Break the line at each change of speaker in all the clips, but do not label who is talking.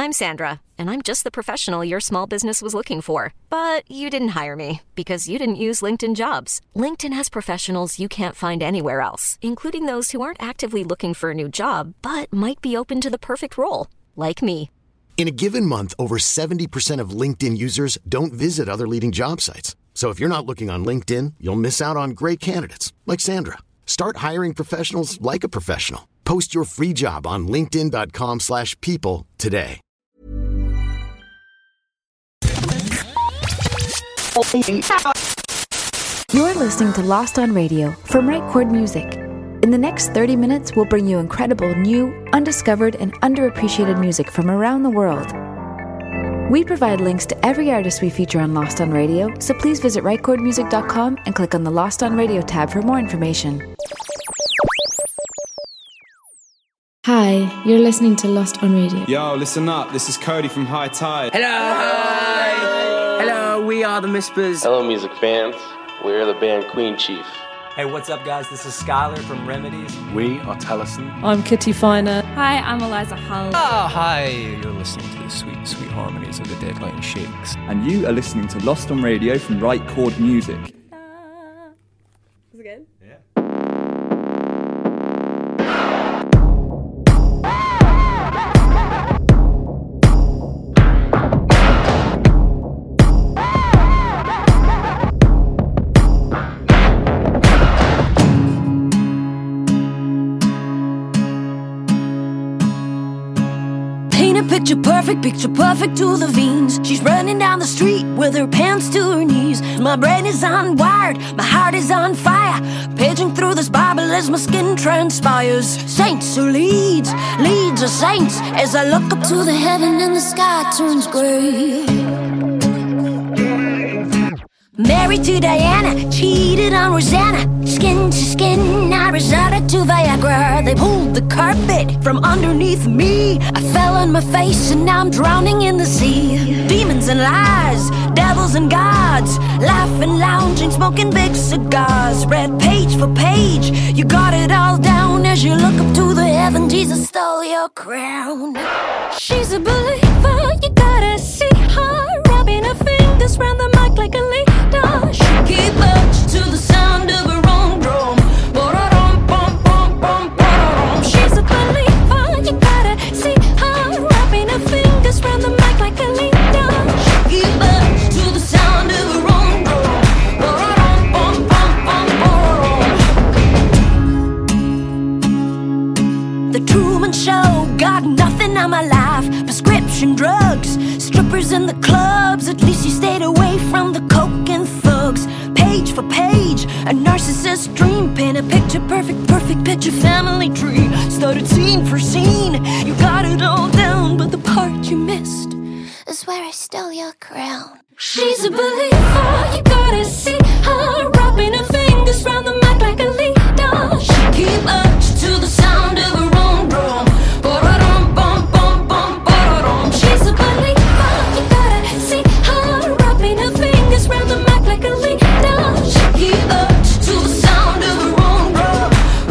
I'm Sandra, and I'm just the professional your small business was looking for. But you didn't hire me because you didn't use LinkedIn Jobs. LinkedIn has professionals you can't find anywhere else, including those who aren't actively looking for a new job, but might be open to the perfect role, like me.
In a given month, over 70% of LinkedIn users don't visit other leading job sites. So if you're not looking on LinkedIn, you'll miss out on great candidates like Sandra. Start hiring professionals like a professional. Post your free job on linkedin.com/people today.
You're listening to Lost on Radio from Right Chord Music. In the next 30 minutes, we'll bring you incredible, new, undiscovered, and underappreciated music from around the world. We provide links to every artist we feature on Lost on Radio, so please visit rightchordmusic.com and click on the Lost on Radio tab for more information.
Hi, you're listening to Lost on Radio.
Yo, listen up. This is Cody from High Tide.
Hello! Hi! Hello, we are the Mispers.
Hello, music fans. We're the band Queen Chief.
Hey, what's up, guys? This is Skylar from Remedies.
We are Tellison.
I'm Kitty Finer.
Hi, I'm Eliza Hull.
Oh, hi. You're listening to the sweet, sweet harmonies of the Deadline Shakes.
And you are listening to Lost on Radio from Right Chord Music.
Is it good?
Yeah.
Picture perfect to the veins. She's running down the street with her pants to her knees. My brain is unwired, my heart is on fire, paging through this Bible as my skin transpires. Saints who leads are saints. As I look up to the heaven and the sky turns grey. Married to Diana, cheated on Rosanna. Skin to skin, I resorted to Viagra. They pulled the carpet from underneath me. I fell on my face and now I'm drowning in the sea. Demons and lies, devils and gods, laughing, lounging, smoking big cigars. Read page for page, you got it all down. As you look up to the heaven, Jesus stole your crown. She's a believer, you gotta see her, rubbing her fingers round the mic like a leader. She keep up to the sound of her own drum. She's a believer, you gotta see her, rubbing her fingers round the mic like a leader. She keep up to the sound of her own drum. The Truman Show got nothing on my life. Prescription drugs, strippers in the clubs. At least you stayed away from the coke and thugs. Page for page, a narcissist dream. Paint a picture perfect picture family tree. Started scene for scene, you got it all down. But the part you missed is where I stole your crown. She's a believer, you gotta see her, rubbing her fingers round the mic like a leader. She keep up to the sound of her own drum. She's a believer, you gotta see her, rubbing her fingers round the mic like a leader. She keep up to the sound of her own drum.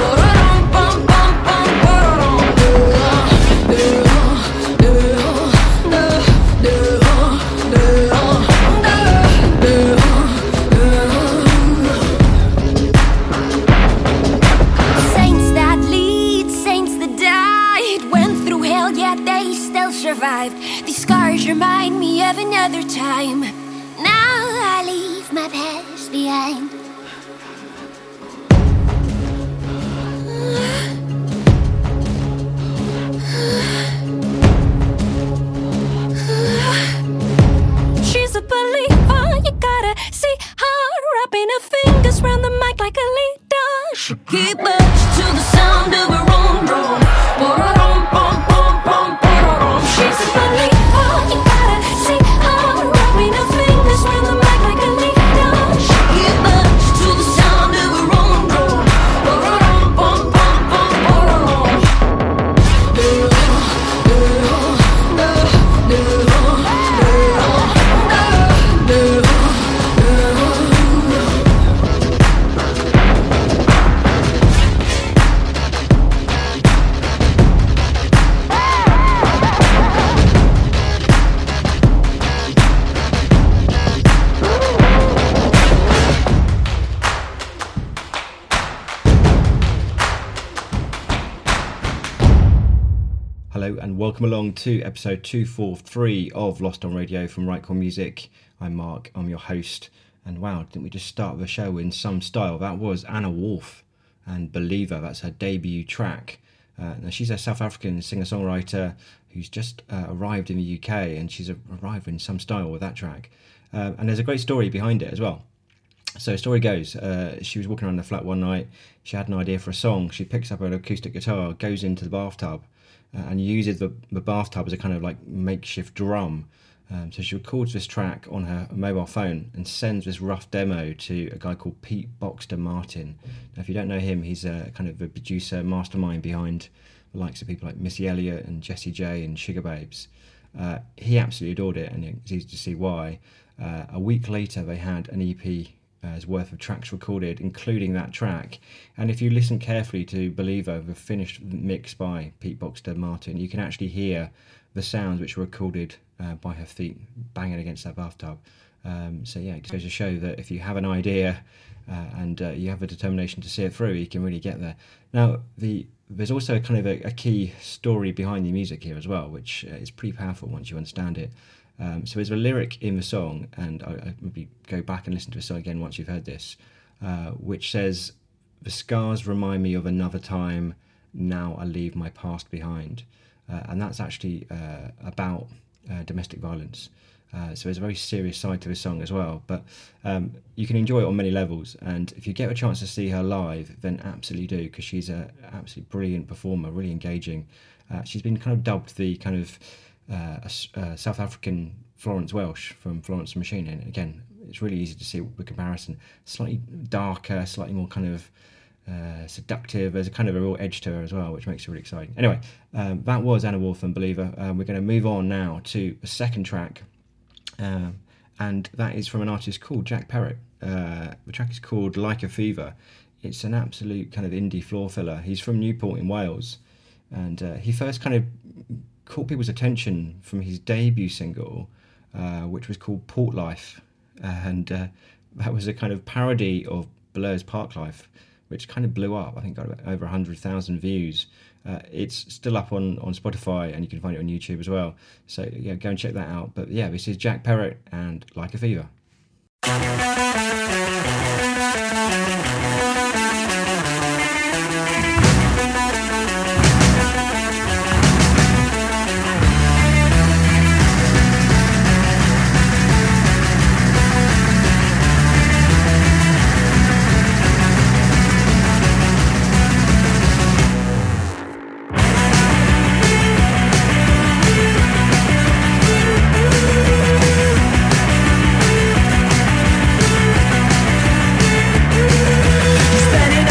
Saints that lead, saints that died, went through hell yet they still survived. These scars remind me of another time. Now I leave my past behind. She's a believer, you gotta see her, rubbing her fingers round the mic like a leader. She keep up to the sound of her own drum. She's a believer, you gotta see her, rubbing her fingers round the mic like a leader. She keep up
welcome along to episode 243 of Lost on Radio from Right Chord Music. I'm Mark, I'm your host, and wow, didn't we just start the show in some style? That was Anna Wolf and Believer, that's her debut track. Now she's a South African singer-songwriter who's just arrived in the UK, and she's arrived in some style with that track. And there's a great story behind it as well. So the story goes, she was walking around the flat one night, she had an idea for a song, she picks up an acoustic guitar, goes into the bathtub, and uses the bathtub as a kind of like makeshift drum. So she records this track on her mobile phone and sends this rough demo to a guy called Pete Boxter Martin. Now, if you don't know him, he's a kind of a producer mastermind behind the likes of people like Missy Elliott and Jessie J and Sugar Babes. He absolutely adored it, and it's easy to see why. A week later, they had an EP worth of tracks recorded, including that track. And if you listen carefully to Believer, the finished mix by Pete Boxter Martin, you can actually hear the sounds which were recorded by her feet banging against that bathtub. So yeah, it goes to show that if you have an idea and you have a determination to see it through, you can really get there. Now, there's also kind of a key story behind the music here as well, which is pretty powerful once you understand it. So there's a lyric in the song, and I maybe go back and listen to the song again once you've heard this, which says, "The scars remind me of another time, now I leave my past behind." And that's actually about domestic violence. So there's a very serious side to the song as well, but you can enjoy it on many levels, and if you get a chance to see her live, then absolutely do, because she's an absolutely brilliant performer, really engaging. She's been kind of dubbed the kind of South African Florence Welch from Florence and the Machine, and again, it's really easy to see the comparison. Slightly darker, slightly more kind of seductive. There's a kind of a real edge to her as well, which makes it really exciting. Anyway, that was Anna Wolf and Believer. We're going to move on now to the second track, and that is from an artist called Jack Perrett. The track is called Like a Fever. It's an absolute kind of indie floor filler. He's from Newport in Wales, and he first kind of caught people's attention from his debut single, which was called Port Life, and that was a kind of parody of Blur's Park Life, which kind of blew up. I think got over 100,000 views. It's still up on Spotify, and you can find it on YouTube as well. So yeah, go and check that out. But yeah, this is Jack Perrett and Like a Fever.
Spending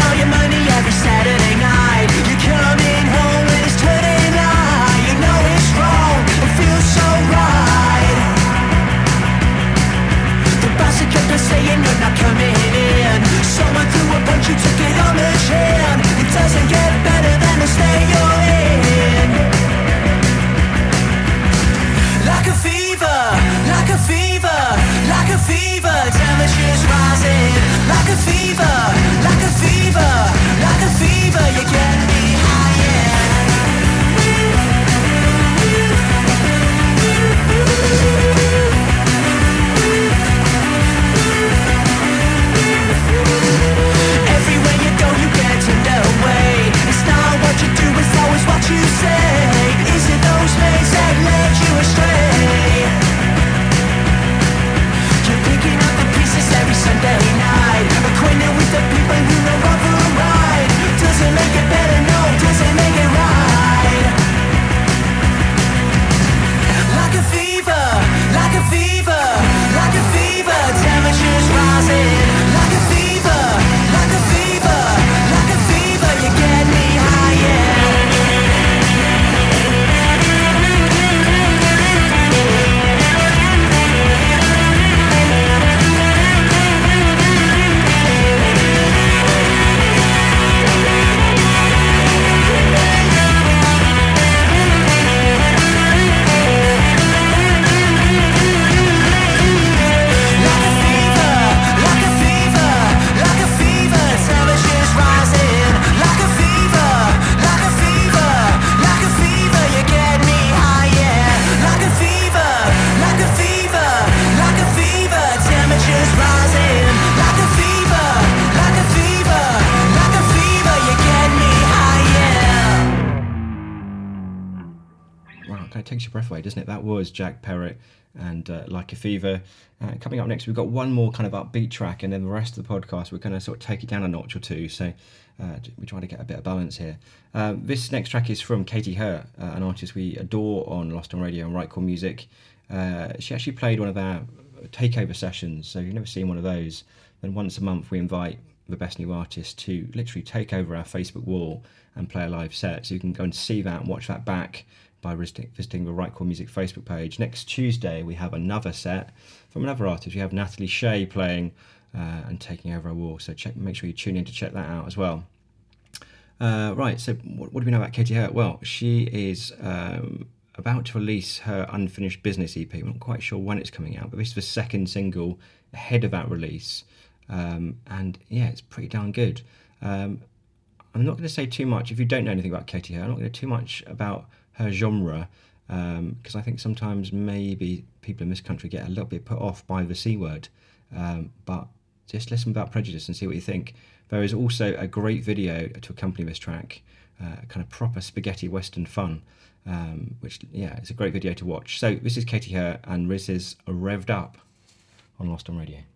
breath away, doesn't it? That was Jack Perrett and Like a Fever. Coming up next, we've got one more kind of upbeat track, and then the rest of the podcast, we're going to sort of take it down a notch or two. So we try to get a bit of balance here. This next track is from Katie Hurt, an artist we adore on Lost on Radio and Right Chord Music. She actually played one of our takeover sessions, so if you've never seen one of those, then once a month we invite the best new artists to literally take over our Facebook wall and play a live set. So you can go and see that and watch that back by visiting the Right Chord Music Facebook page. Next Tuesday we have another set from another artist. We have Natalie Shea playing and taking over our wall, so make sure you tune in to check that out as well. Right, so what do we know about Katie Hurt? Well, she is about to release her Unfinished Business EP. We're not quite sure when it's coming out, but this is the second single ahead of that release. And yeah, it's pretty darn good. I'm not going to say too much. If you don't know anything about Katie Hurt, I'm not going to too much about her genre, because I think sometimes maybe people in this country get a little bit put off by the C word. But just listen without prejudice and see what you think. There is also a great video to accompany this track, kind of proper spaghetti western fun, which, yeah, it's a great video to watch. So this is Katie Hurt, and this is Revved Up on Lost on Radio.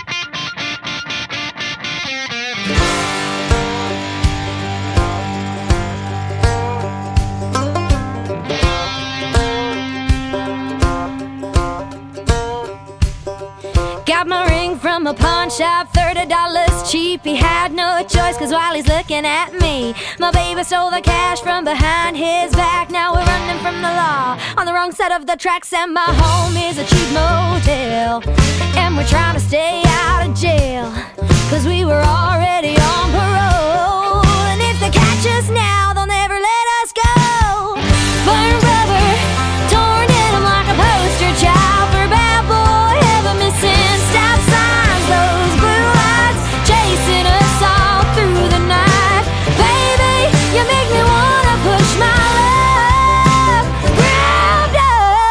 Got my ring from a pawn shop, $30 cheap. He had no choice, cause while he's looking at me, my baby stole the cash from behind his back. Now we're running from the law on the wrong side of the tracks, and my home is a cheap motel, and we're trying to stay out of jail, cause we were already on parole. And if they catch us now, they'll never let us go. Burn rubber, torn denim like a poster child for bad boy ever missing stop signs. Those blue lights chasing us all through the night. Baby, you make me wanna push my love revved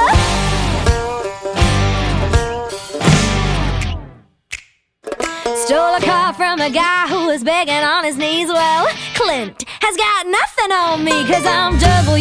up. Stole a car from a guy who was begging on his knees. Well, Clint has got nothing on me, cause I'm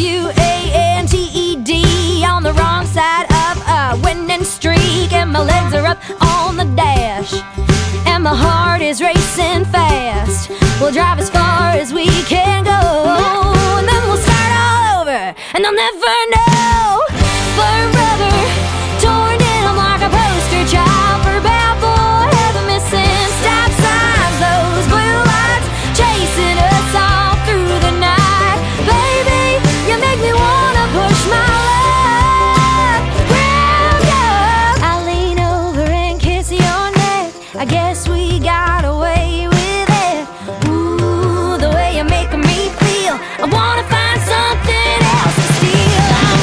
WANTED on the wrong side of a winning streak, and my legs are up on the dash, and my heart is racing fast. We'll drive as far as we can go, and then we'll start all over, and I'll never know. Burn rubber, torn denim like a poster child for bad boy ever missing stop signs. Those blue lights chasing us all through the night. Baby, you make me wanna push my love revved up. I lean over and kiss your neck, I guess we got away with it. Ooh, the way you're making me feel, I wanna find something else to steal. I'm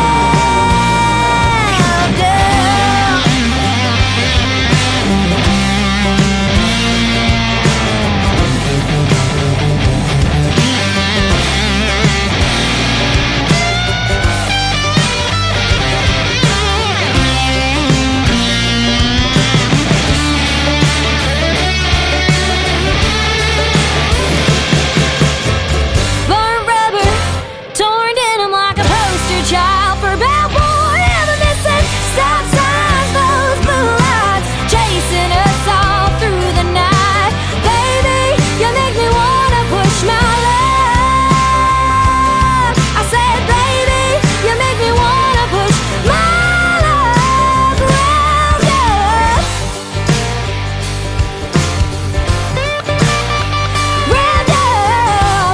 revved up. Burn rubber, torn denim like a poster child for bad boy ever missing stop signs. Those blue lights chasing us all through the night. Baby, you make me wanna push my love. I said, baby, you make me wanna push my love revved up. Revved up.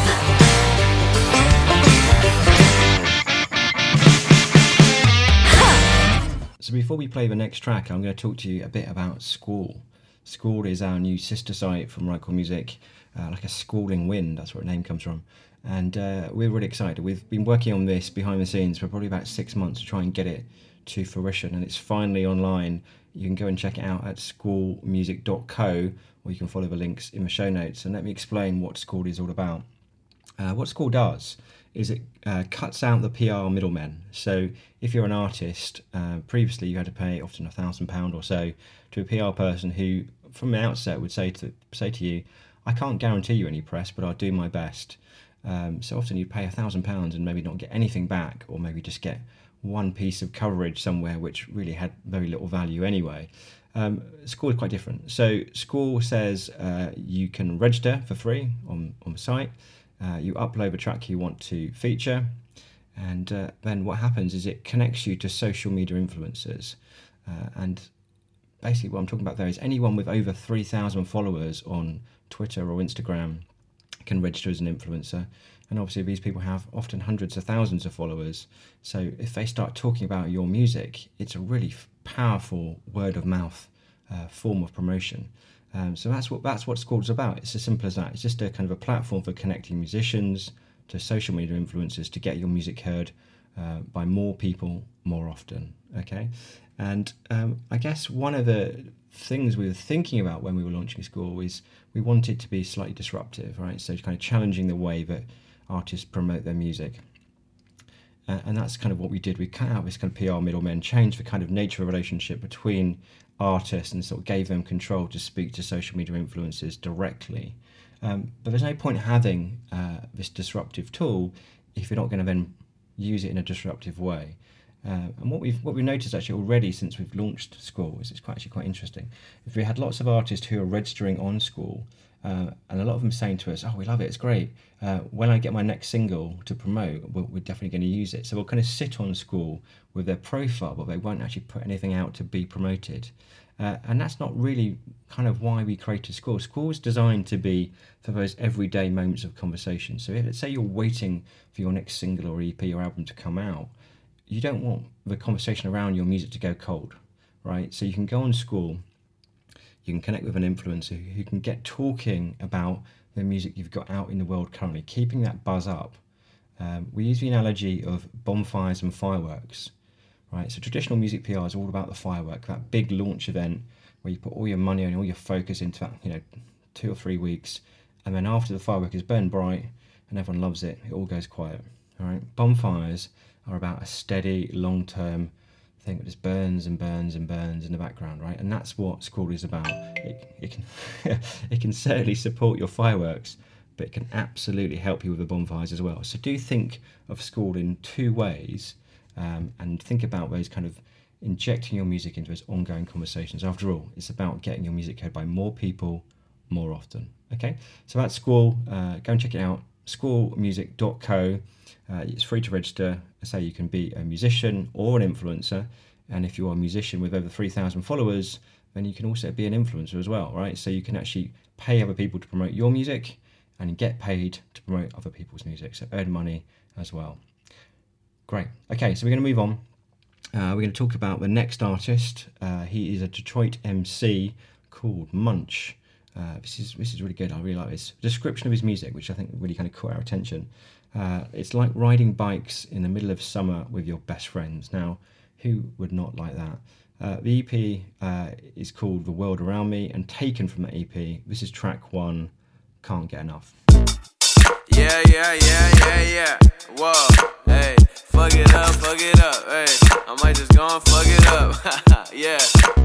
So before we play the next track, I'm going to talk to you a bit about Squall. Squall is our new sister site from Right Chord Music, like a squalling wind, that's where the name comes from. And we're really excited. We've been working on this behind the scenes for probably about 6 months to try and get it to fruition, and it's finally online. You can go and check it out at squallmusic.co, or you can follow the links in the show notes. And let me explain what Squall is all about. What Squall does is it cuts out the PR middlemen. So if you're an artist, previously you had to pay often £1,000 or so to a PR person who, from the outset, would say to you, I can't guarantee you any press, but I'll do my best. So often you'd pay £1,000 and maybe not get anything back, or maybe just get one piece of coverage somewhere which really had very little value anyway. School is quite different. So School says you can register for free on the site. You upload a track you want to feature, and then what happens is it connects you to social media influencers. And basically what I'm talking about there is anyone with over 3,000 followers on Twitter or Instagram can register as an influencer. And obviously these people have often hundreds of thousands of followers. So if they start talking about your music, it's a really powerful word of mouth form of promotion. So that's what School is about. It's as simple as that. It's just a kind of a platform for connecting musicians to social media influencers to get your music heard by more people more often. Okay, and I guess one of the things we were thinking about when we were launching School is we wanted to be slightly disruptive, right? So kind of challenging the way that artists promote their music. And that's kind of what we did. We cut out this kind of PR middlemen, changed the kind of nature of relationship between artists and sort of gave them control to speak to social media influencers directly. But there's no point having this disruptive tool if you're not going to then use it in a disruptive way. And what we've noticed actually already since we've launched School is it's actually quite interesting. If we had lots of artists who are registering on School, and a lot of them saying to us, "Oh, we love it, it's great. When I get my next single to promote, we're definitely going to use it." So we'll kind of sit on School with their profile, but they won't actually put anything out to be promoted. And that's not really kind of why we created School. School is designed to be for those everyday moments of conversation. So if, let's say you're waiting for your next single or EP or album to come out, you don't want the conversation around your music to go cold, right? So you can go on School, you can connect with an influencer who can get talking about the music you've got out in the world currently, keeping that buzz up. We use the analogy of bonfires and fireworks, right? So traditional music PR is all about the firework, that big launch event where you put all your money and all your focus into that, 2 or 3 weeks, and then after the firework is burned bright and everyone loves it, it all goes quiet, all right? Bonfires are about a steady, long-term thing that just burns and burns and burns in the background, right? And that's what School is about. It can it can certainly support your fireworks, but it can absolutely help you with the bonfires as well. So do think of School in two ways, and think about those kind of injecting your music into those ongoing conversations. After all, it's about getting your music heard by more people more often. Okay, so that's School. Go and check it out, schoolmusic.co. It's free to register. I say you can be a musician or an influencer, and if you're a musician with over 3,000 followers, then you can also be an influencer as well, right? So you can actually pay other people to promote your music and get paid to promote other people's music, so earn money as well. Great. Okay, so we're going to move on. We're going to talk about the next artist. He is a Detroit MC called Munch. This is really good. I really like this description of his music, which I think really kind of caught our attention. It's like riding bikes in the middle of summer with your best friends. Now, who would not like that? The EP is called The World Around Me, and taken from that EP, this is track 1, Can't Get Enough.
Yeah. Whoa, hey, fuck it up, hey. I might just go and fuck it up, yeah,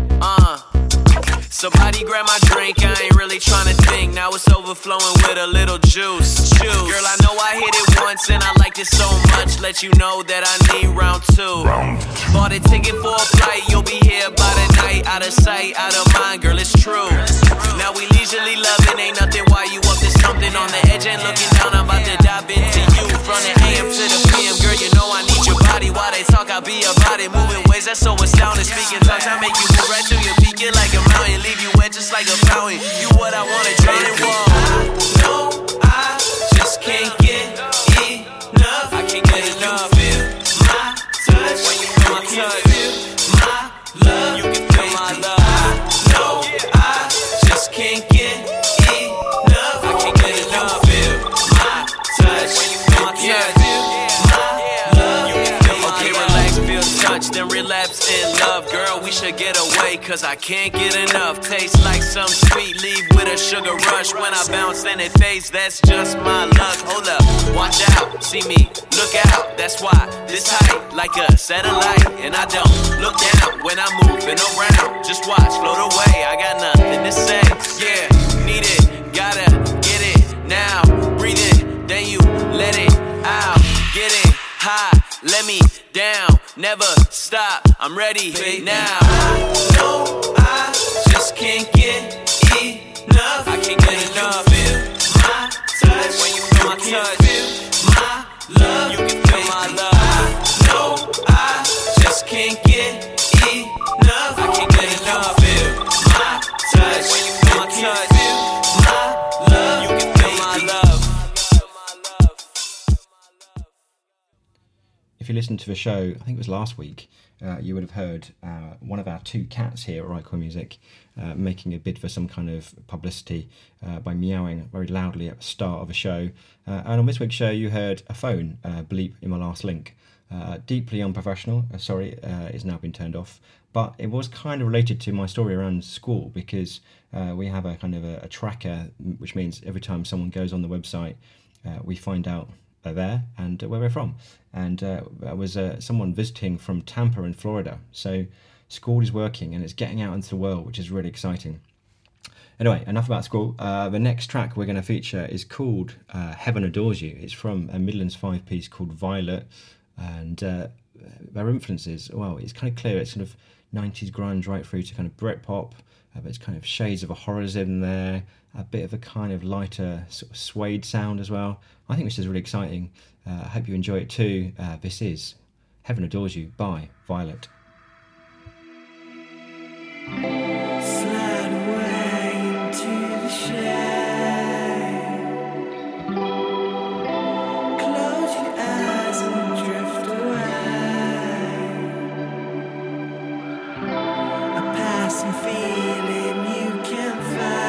Somebody grab my drink, I ain't really tryna think. Now it's overflowing with a little juice. Girl, I know I hit it once and I liked it so much. Let you know that I need round 2. Bought a ticket for a flight, you'll be here by the night. Out of sight, out of mind, girl, it's true. Now we leisurely loving, ain't nothing while you up to something on the edge and looking down. I'm about to dive into you from the AM to the PM. Girl, you know I need your body. While they talk, I'll be about it. Moving ways that's so astounding. Speaking tongues, I make you move right to your peak. You're like a mountain, leave you wet just like a fountain. You what I wanna drown in. I know I just can't get enough. I can't get enough. You feel my touch when you feel my touch. You feel my love. You can feel my love. I know I just can't get enough. I can't get enough. You feel my touch when you feel my touch. You feel my love. You can feel my love. Relax, feel touched, then relapse in love. Girl, we should get away, cause I can't get enough. Tastes like some sweet, leave with a sugar rush. When I bounce and it fades, that's just my luck. Hold up, watch out, see me, look out. That's why this height, like a satellite. And I don't look down when I'm moving around. Just watch, float away, I got nothing to say. Yeah, need it, gotta get it now. Breathe it, then you let it out. Getting high, let me down. never stop. I'm ready now. I know I just can't get enough. I can't get enough. Feel my touch. When you feel my touch, feel my love. You can feel my love. I know I just can't get enough. I can't get enough. Feel my touch. When you feel my touch, feel my love. You can feel my love.
If you listened to the show, I think it was last week, you would have heard one of our two cats here at Right Chord Music making a bid for some kind of publicity by meowing very loudly at the start of a show. And on this week's show, you heard a phone bleep in my last link. Deeply unprofessional, it's now been turned off. But it was kind of related to my story around school, because we have a kind of a tracker, which means every time someone goes on the website, we find out they're there and where they're from. And there was someone visiting from Tampa in Florida. So school is working and it's getting out into the world, which is really exciting. Anyway, enough about school. The next track we're going to feature is called Heaven Adores You. It's from a Midlands 5-piece called Violet. And their influences, well, it's kind of clear. It's sort of 90s grunge right through to kind of Britpop. There's kind of shades of a horrors in there, a bit of a kind of lighter sort of suede sound as well. I think this is really exciting. I hope you enjoy it too. This is Heaven Adores You by Violet.
Slide away into the shade. Close your eyes and drift away. A passing feeling you can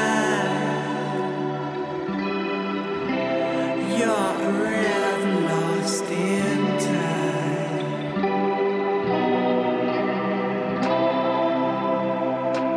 find. You're a river lost in time.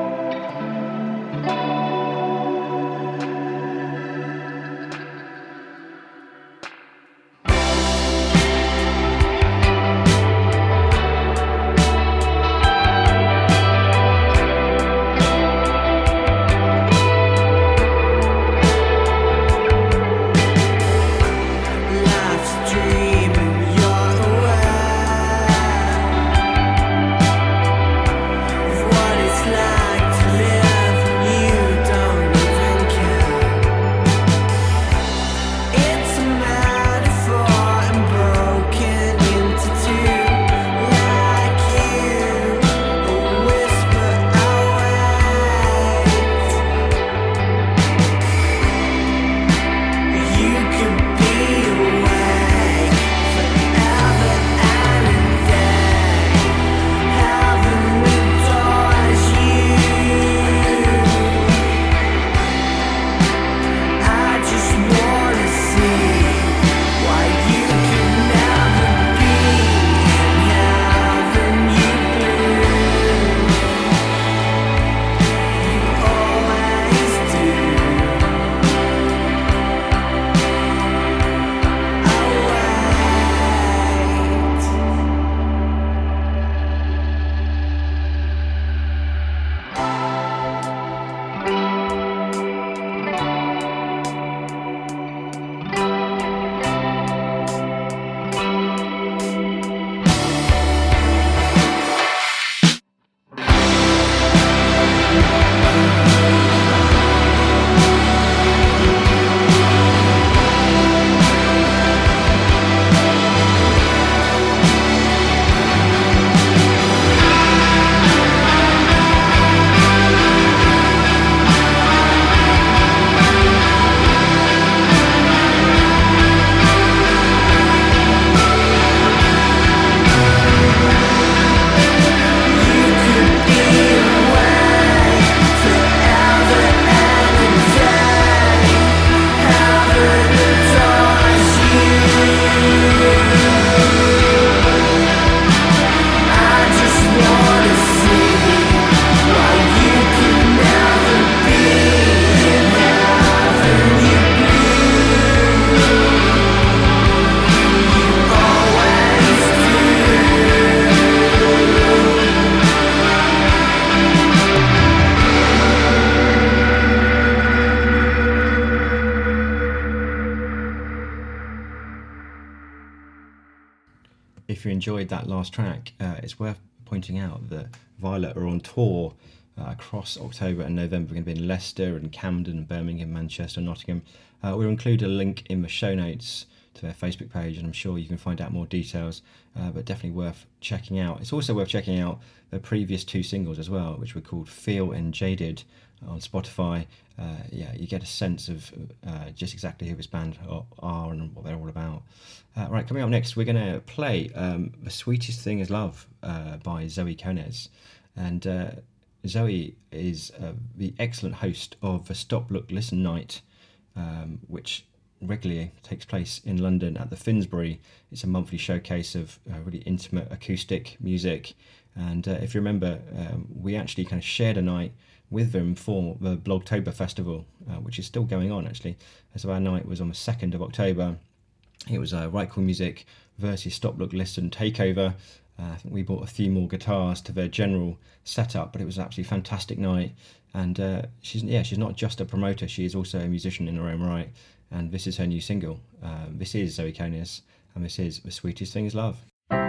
enjoyed that last track, it's worth pointing out that Violet are on tour across October and November. We're going to be in Leicester and Camden, Birmingham, Manchester, Nottingham. We'll include a link in the show notes to their Facebook page, and I'm sure you can find out more details, but definitely worth checking out. It's also worth checking out the previous 2 singles as well, which were called Feel and Jaded on Spotify. You get a sense of just exactly who this band are and what they're all about. Right, coming up next, we're going to play The Sweetest Thing Is Love by Zoe Konez. And Zoe is the excellent host of the Stop, Look, Listen night, which regularly takes place in London at the Finsbury. It's a monthly showcase of really intimate acoustic music. And if you remember, we actually kind of shared a night with them for the Blogtober Festival, which is still going on actually. So our night was on the 2nd of October. It was Right Chord Music versus Stop, Look, Listen takeover. I think we bought a few more guitars to their general setup, but it was an absolutely fantastic night. And she's not just a promoter, she is also a musician in her own right. And this is her new single. This is Zoe Konez, and this is The Sweetest Thing Is Love.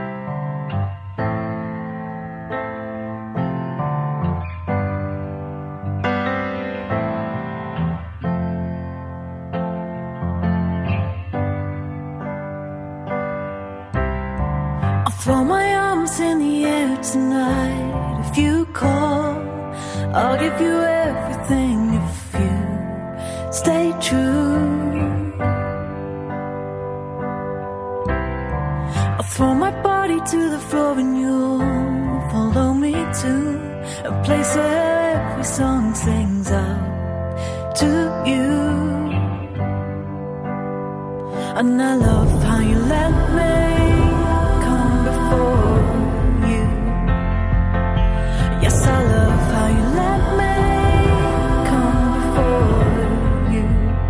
I'll throw my arms in the air tonight. If you call, I'll give you everything if you stay true. I'll throw my body to the floor and you'll follow me to a place where every song sings out to you. And I love how you let me come before you. Yes, I love how you let me come before you.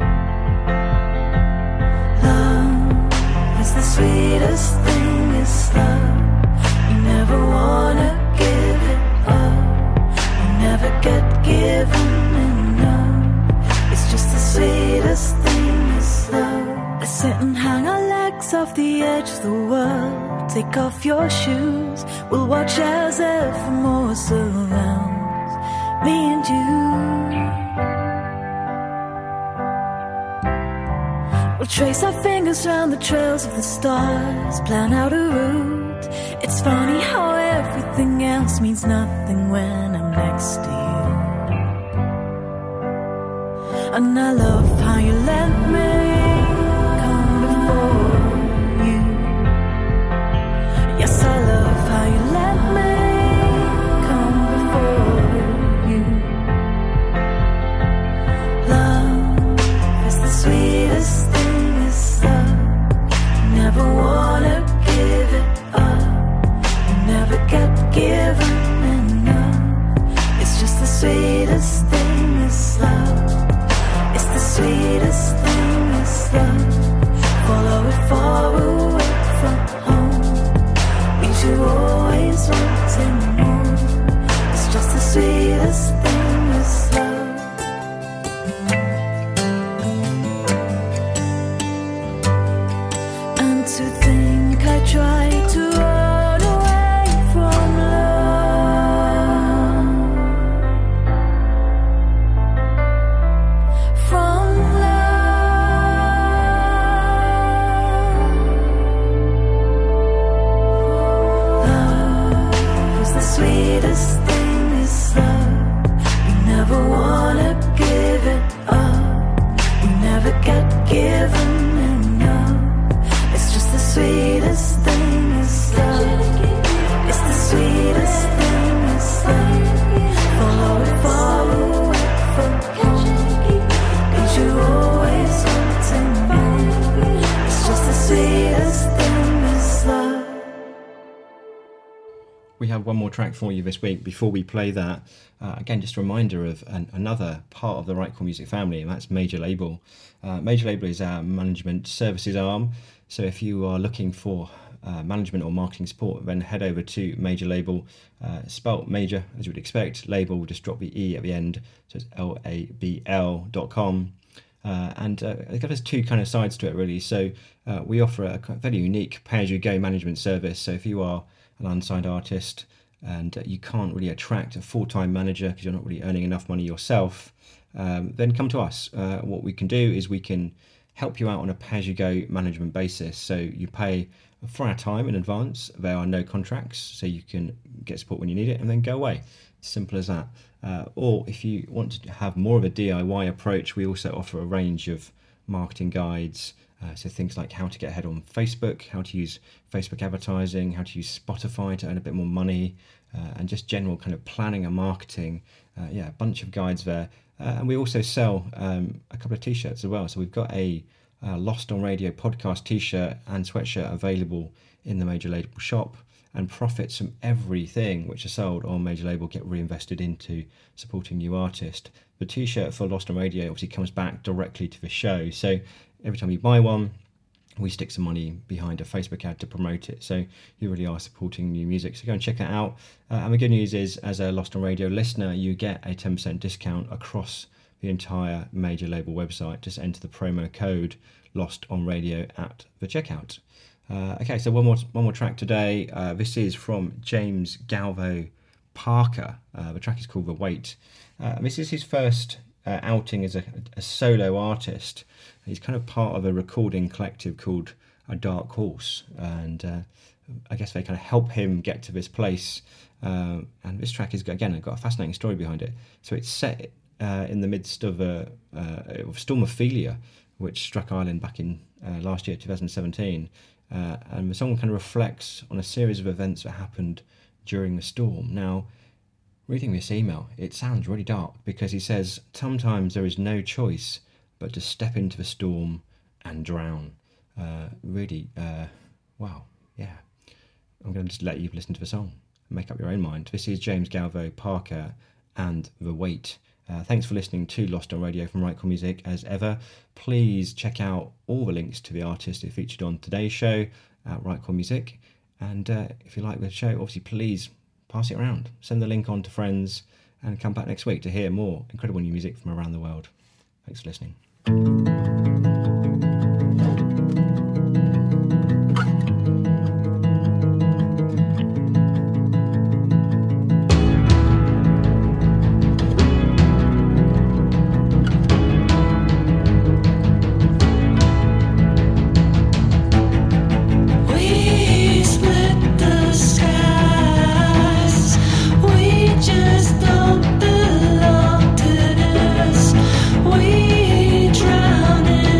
Love is the sweetest thing, is love. You never wanna give it up. You never get given enough. It's just the sweetest thing, is love. Let's sit and hang our legs off the edge of the world. Take off your shoes. We'll watch as evermore surrounds me and you. We'll trace our fingers round the trails of the stars, plan out a route. It's funny how everything else means nothing when I'm next to you. And I love how you let me before you. Yes, I love how you let me come before you. Love is the sweetest thing, is love. You never wanna give it up. You never get given enough. It's just the sweetest thing, is love. It's the sweetest thing, is love. Follow it far away from home. Means you always wanting more. It's just the sweetest thing, is love. And to think I tried to run away from love. From sweetest thing, is love. You never wanna give it up. We never get given enough. It's just the sweetest thing, is love. It's the sweetest thing, is love. Follow it far away from home. Cause you always wanting more. It's just the sweetest thing, is love.
We have one more track for you this week. Before we play that, again, just a reminder of another part of the Right Chord Music family, and that's Major Label. Major Label is our management services arm. So if you are looking for management or marketing support, then head over to Major Label, spelt major as you would expect. Label, just drop the E at the end, so it's labl.com. And there's two kind of sides to it, really. So we offer a very unique pay-as-you-go management service. So if you are an unsigned artist and you can't really attract a full-time manager because you're not really earning enough money yourself, then come to us. What we can do is we can help you out on a pay-as-you-go management basis. So you pay for our time in advance. There are no contracts, so you can get support when you need it and then go away. Simple as that. Or if you want to have more of a DIY approach, we also offer a range of marketing guides. So things like how to get ahead on Facebook, how to use Facebook advertising, how to use Spotify to earn a bit more money, and just general kind of planning and marketing. A bunch of guides there. And we also sell a couple of t-shirts as well. So we've got a Lost on Radio podcast t-shirt and sweatshirt available in the Major Label shop, and profits from everything which are sold on Major Label get reinvested into supporting new artists. The t-shirt for Lost on Radio obviously comes back directly to the show. So every time you buy one, we stick some money behind a Facebook ad to promote it. So you really are supporting new music. So go and check it out. And the good news is, as a Lost on Radio listener, you get a 10% discount across the entire Major Label website. Just enter the promo code Lost on Radio at the checkout. Okay, so one more track today. This is from James Galvo Parker. The track is called The Wait. This is his first outing as a solo artist. He's kind of part of a recording collective called A Dark Horse, and I guess they kind of help him get to this place. And this track is, again, got a fascinating story behind it. So it's set in the midst of a storm Ophelia, which struck Ireland back in last year, 2017. And the song kind of reflects on a series of events that happened during the storm. Now, reading this email, it sounds really dark because he says, sometimes there is no choice but to step into the storm and drown. Wow, yeah. I'm going to just let you listen to the song and make up your own mind. This is James Galvo Parker and The Wait. Thanks for listening to Lost on Radio from Right Chord Music. As ever, please check out all the links to the artists who featured on today's show at Right Chord Music. And if you like the show, obviously please pass it around. Send the link on to friends and come back next week to hear more incredible new music from around the world. Thanks for listening.
Don't belong to this. We drown in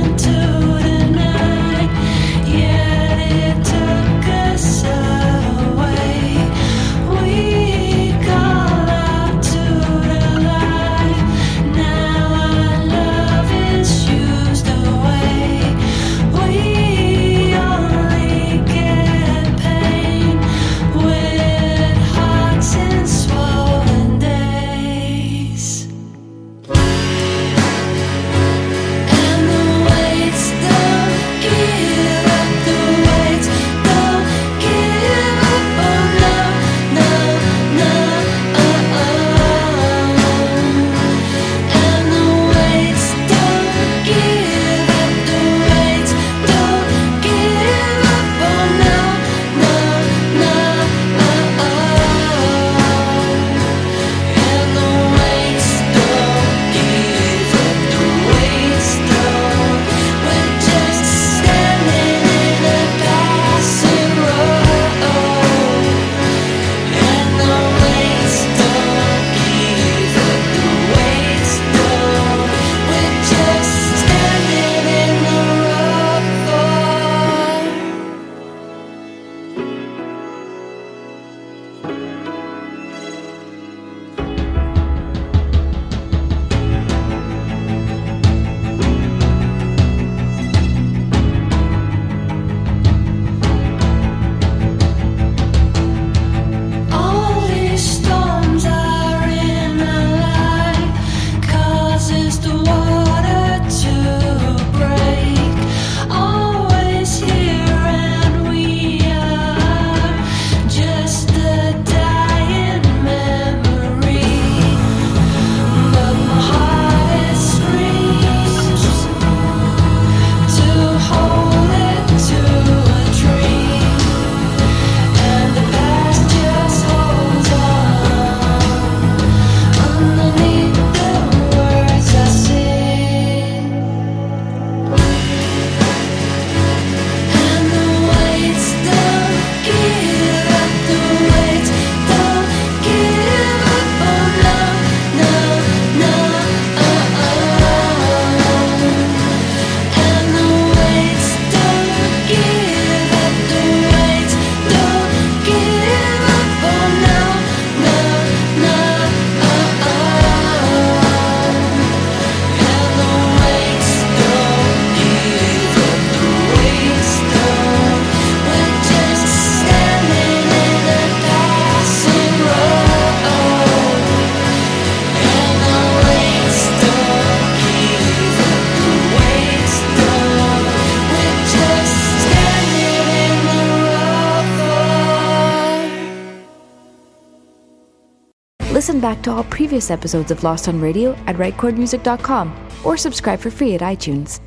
Listen back to all previous episodes of Lost on Radio at rightchordmusic.com or subscribe for free at iTunes.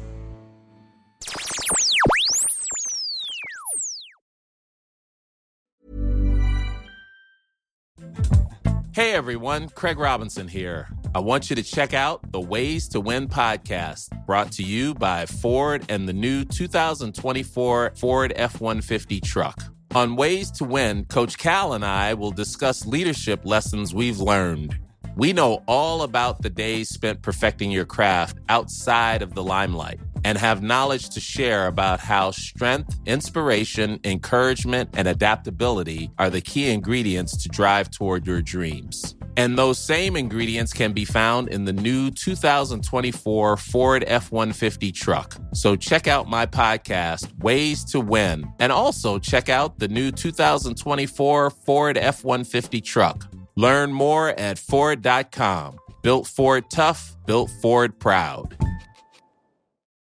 Hey everyone, Craig Robinson here. I want you to check out the Ways to Win podcast, brought to you by Ford and the new 2024 Ford F-150 truck. On Ways to Win, Coach Cal and I will discuss leadership lessons we've learned. We know all about the days spent perfecting your craft outside of the limelight and have knowledge to share about how strength, inspiration, encouragement, and adaptability are the key ingredients to drive toward your dreams. And those same ingredients can be found in the new 2024 Ford F-150 truck. So check out my podcast, Ways to Win, and also check out the new 2024 Ford F-150 truck. Learn more at Ford.com. Built Ford tough, built Ford proud.